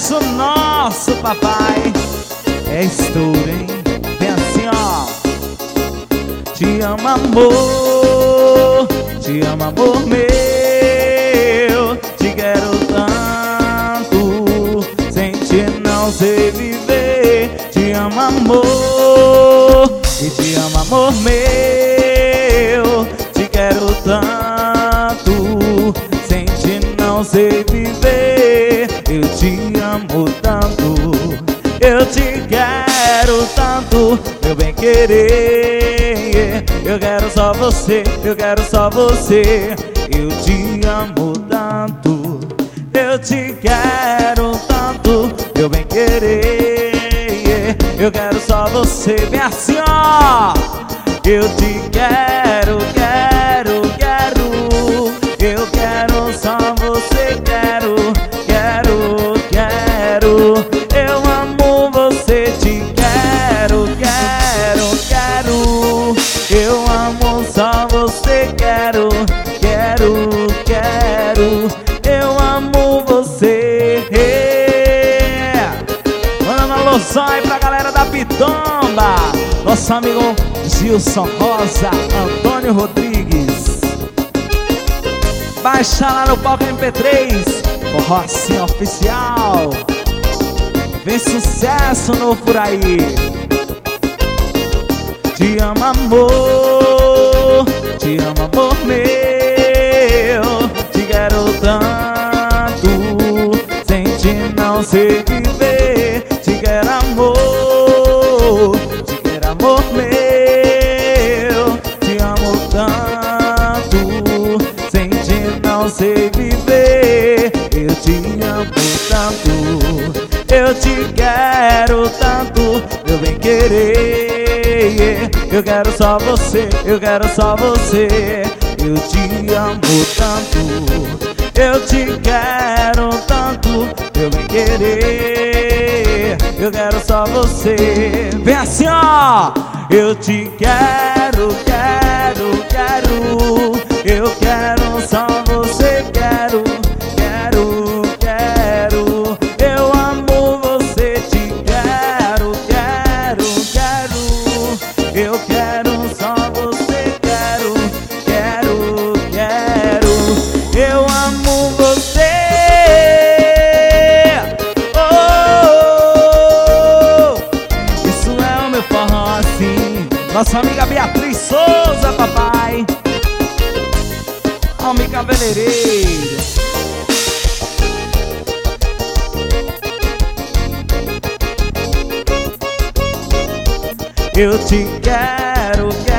sucesso nosso, papai. É estouro, hein? Vem assim, ó. Te amo, amor. Te amo, amor meu. Te quero tanto. Sem ti não sei viver. Te amo, amor. E te amo, amor meu. Te quero tanto. Sem ti não sei viver. Eu te amo tanto. Eu te quero tanto, meu bem querer. Eu quero só você, eu quero só você. Eu te amo tanto. Eu te quero tanto, meu bem querer. Eu quero só você. Vem assim, ó. Eu te quero, quero, quero. Eu quero só você, quero, quero, quero. Eu amo você, te quero, quero, quero. Eu amo só você, quero, quero, quero. Eu amo você. Manda uma alusão aí pra galera da Pitomba. Nosso amigo Gilson Rosa, Antônio Rodrigues. Baixa lá no palco MP3, forró assim oficial. Vem sucesso novo por aí. Te amo, amor. Te amo, amor meu. Te quero tanto. Sem ti não sei viver. Te quero, amor. Te quero, amor meu. Te amo tanto. Sem ti não sei viver. Eu te amo tanto. Eu te quero tanto, meu bem querer. Eu quero só você, eu quero só você. Eu te amo tanto. Eu te quero tanto, meu bem querer. Eu quero só você. Vem assim, ó. Eu te quero, quero, quero. Eu quero só você, quero, quero, quero. Eu amo você, te quero, quero, quero. Eu quero só você, quero, quero, quero. Eu amo você. Oh, isso é o meu forró assim. Nossa amiga Beatriz Souza, papai. Homem cabeleireiro. Eu te quero, quero.